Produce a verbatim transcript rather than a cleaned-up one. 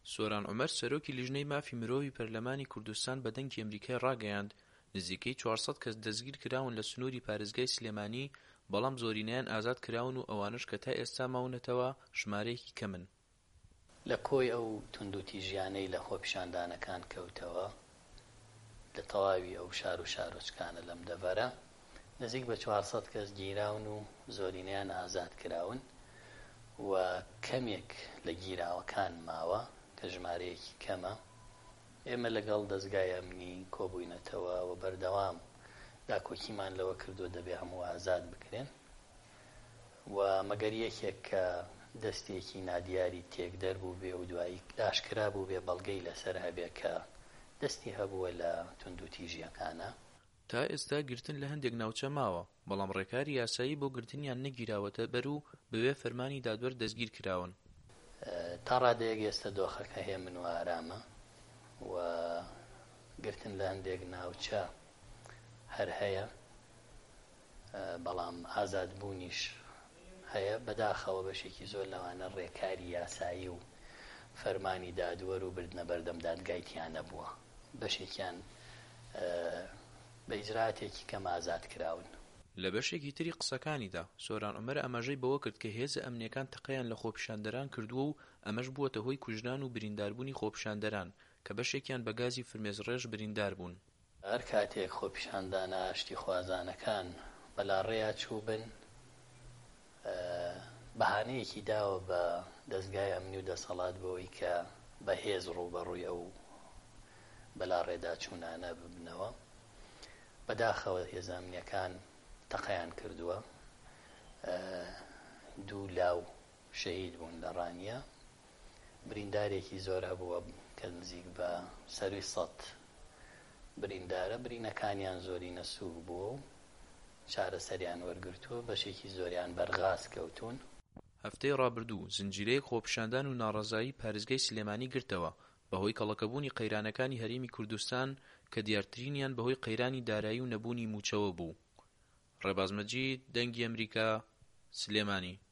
سۆران عومەر سەرۆکی لیژنەی مافی مرۆڤی پەرلەمانی کوردستان بە دەنگی ئەمریکای ڕاگەیاند نزیکەی چوارسەد کەس دەستگیر کراون لە سنووری پارێزگای سلێمانی، بەڵام زۆرینەیان ئازاد کراون و ئەوانش کە تا ئێستا ماونەتەوە ژمارەیەکی کەمن. لە کۆی ئەو توندوتیژیانەی لە خۆپیشاندانەکان کەوتەوە لە تەواوی ئەو شار و شارۆچکانە لەم دەڤەرە نزیک بە چوارسەد کەس گیراون و زۆرینەیان ئازاد کراون و کەمێک لە گیراوەکان ماوە کە ژمارەیەکی کەمە. ئێمە لەگەڵ دەستگای ئەمنی کۆبووینەتەوە و بەردەوام داکۆکیمان لەوە کردو دەبێ هەموو ئازاد بکرێن و مەگەر یەکێک کە دەستێکی نادیاری تێک دەربوو بێ و دوایی ئاشکرا بوو بێ بەڵگەی لەسەر هەبێ کە دەستی هەبووە لە توندوتیژیەکانە. تا ئێستا گرتن لە هەندێک ناوچە ماوە، بەڵام ڕێکاری یاسایی بۆ گرتنیان نەگیراوەتە بەر و بەوێ فەرمانی دادوەر دەستگیر کراون. تا ڕادەیەک ئێستا دۆخەکە هێمن و ئارامە و گرتن لە هەندێک ناوچە هەر هەیە، بەڵام ئازادبوونیش هەیە. بەداخەوە بەشێکی زۆر لەوانە ڕێکاری یاسایی و فەرمانی دادوەر و بردنە بەردەم دادگایتیان نەبووە، بەشێکیان بە ئیجراتێکی کەم ئازاد کراون. لە بەشێکی تری قسەکانیدا سۆران عومەر ئەماژەی بەوە کرد کە هێزە ئەمنیەکان تەقەیان لە خۆپیشاندەران کردووە و ئەمەش بووەتە هۆی کوژران و برینداربوونی خۆپیشاندەران کە بەشێکیان بە گازی فرمێزڕێژ بریندار بوون. هەر کاتێک خۆپیشاندانە ئاشتی خوازانەکان بەلاڕێیا چوو بن، بەهانەیەکی داوە بە دەستگای ئەمنی و دەسەڵات بەوەی کە بەهێز ڕووبەڕووی ئەو بەلاڕێدا چوونانە ببنەوە. بەداخەوە هێزە ئەمنیەکان تەقەیان کردووە، دوو لاو شەهید بوون لە ڕانیە، بریندارێکی زۆر هەبووە کە نزیک بە سەروی سەد بریندارە، برینەکانیان زۆری نەسووک بووە و چارەسەریان وەرگرتووە، بەشێکی زۆریان بەرغاز کەوتون. هەفتەی ڕابردوو زنجیرەیەک خۆپیشاندان و ناڕەزایی پارێزگای سلێمانی گرتەوە بەهۆی کەڵەکەبوونی قەیرانەکانی هەرێمی کوردستان کە دیارترینیان بەهۆی قەیرانی دارایی و نەبوونی موچەوە بوو. ڕێباز مەجید، دەنگی ئەمریکا، سلێمانی.